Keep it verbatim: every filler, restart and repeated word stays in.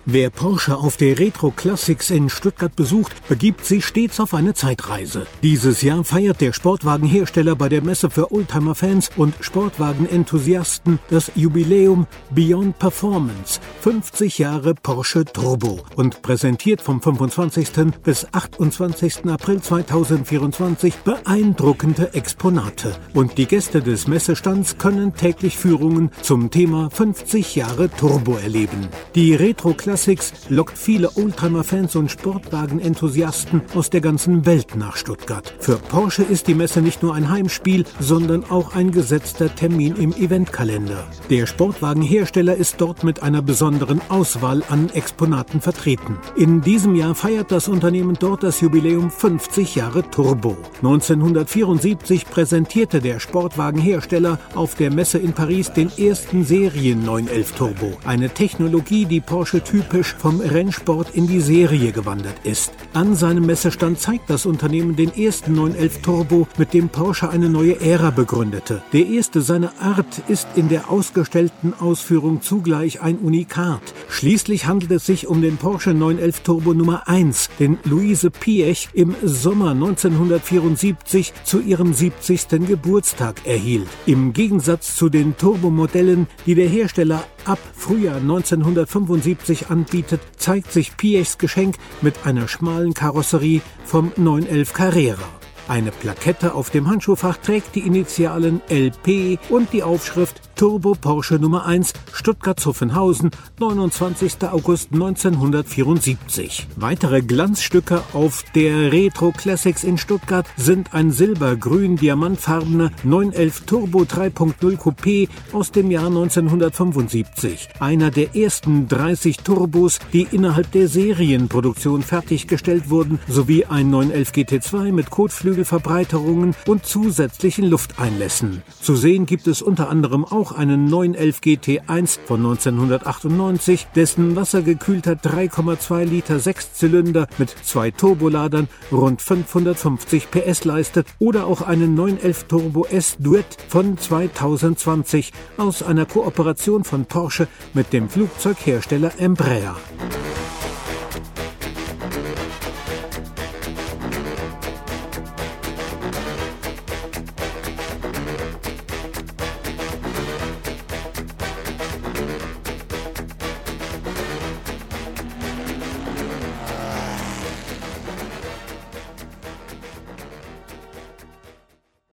Wer Porsche auf der Retro Classics in Stuttgart besucht, begibt sich stets auf eine Zeitreise. Dieses Jahr feiert der Sportwagenhersteller bei der Messe für Oldtimer-Fans und Sportwagen-Enthusiasten das Jubiläum Beyond Performance, fünfzig Jahre Porsche Turbo, und präsentiert vom fünfundzwanzigsten bis achtundzwanzigsten April zweitausendvierundzwanzig beeindruckende Exponate. Und die Gäste des Messestands können täglich Führungen zum Thema fünfzig Jahre Turbo erleben. Die Retro Classics lockt viele Oldtimer-Fans und Sportwagen-Enthusiasten aus der ganzen Welt nach Stuttgart. Für Porsche ist die Messe nicht nur ein Heimspiel, sondern auch ein gesetzter Termin im Eventkalender. Der Sportwagenhersteller ist dort mit einer besonderen Auswahl an Exponaten vertreten. In diesem Jahr feiert das Unternehmen dort das Jubiläum fünfzig Jahre Turbo. neunzehnhundertvierundsiebzig präsentierte der Sportwagenhersteller auf der Messe in Paris den ersten Serien neun elf Turbo, eine Technologie, die Porsche typisch vom Rennsport in die Serie gewandert ist. An seinem Messestand zeigt das Unternehmen den ersten neun elf Turbo, mit dem Porsche eine neue Ära begründete. Der erste seiner Art ist in der ausgestellten Ausführung zugleich ein Unikat. Schließlich handelt es sich um den Porsche neun elf Turbo Nummer eins, den Louise Piëch im Sommer neunzehnhundertvierundsiebzig zu ihrem siebzigsten Geburtstag erhielt. Im Gegensatz zu den Turbomodellen, die der Hersteller ab Frühjahr neunzehnhundertfünfundsiebzig anbietet, zeigt sich Piëchs Geschenk mit einer schmalen Karosserie vom neun elf Carrera. Eine Plakette auf dem Handschuhfach trägt die Initialen L P und die Aufschrift Turbo Porsche Nummer eins, Stuttgart-Zuffenhausen, neunundzwanzigsten August neunzehnhundertvierundsiebzig. Weitere Glanzstücke auf der Retro Classics in Stuttgart sind ein silbergrün diamantfarbener neun elf Turbo drei Punkt null Coupé aus dem Jahr neunzehnhundertfünfundsiebzig, einer der ersten dreißig Turbos, die innerhalb der Serienproduktion fertiggestellt wurden, sowie ein neun elf G T zwei mit Kotflügelverbreiterungen und zusätzlichen Lufteinlässen. Zu sehen gibt es unter anderem auch einen neun elf G T eins von neunzehnhundertachtundneunzig, dessen wassergekühlter drei Komma zwei Liter Sechszylinder mit zwei Turboladern rund fünfhundertfünfzig P S leistet, oder auch einen neun elf Turbo S Duett von zweitausendzwanzig aus einer Kooperation von Porsche mit dem Flugzeughersteller Embraer.